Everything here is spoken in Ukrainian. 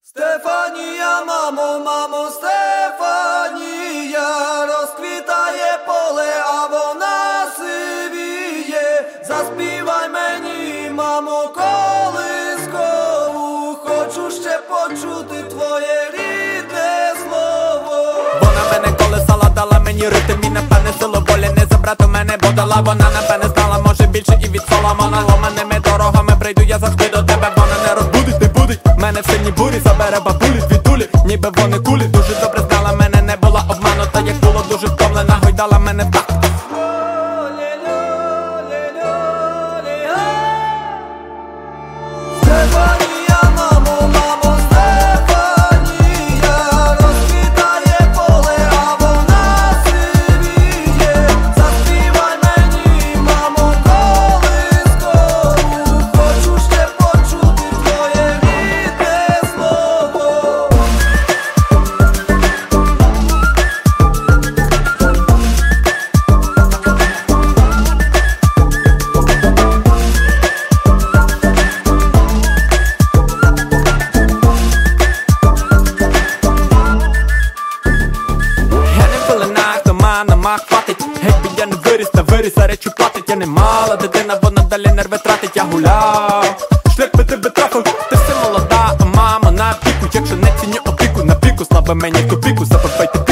Стефанія, мамо, мамо, Стефанія, розквітає поле, а вона сивіє. Заспівай мені, мамо, колискову, хочу ще почути твоє рідне слово. Вона мене колесала, дала мені ритм і напевне силу волі не забрати мене, бо дала вона напевне знала, може більше і від Соломона. Ломаними дорогами прийду я завжди до тебе, вона не розбудить, не будить мене в сильній бурі, забере бабулі звідулі, ніби вони кулі. Дуже добре знала мене, не була обманута, як було дуже втомлена, гойдала мене так. Стефанія, мамо, мамо, Стефанія, розквітає поле, а вона сивіє. Заспівай мені, мамо, колискову, хочу ще почути твоє рідне слово. Я не пеленах, дома на мах хватить. Геть бо я не виріс, та виріс, а речі платить. Я не мала дитина, вона далі нерви тратить. Я гуляв, шлях би тебе трапив. Ти все молода, а мама на піку. Якщо не ціню опіку, на піку, слава мені копіку, запопийте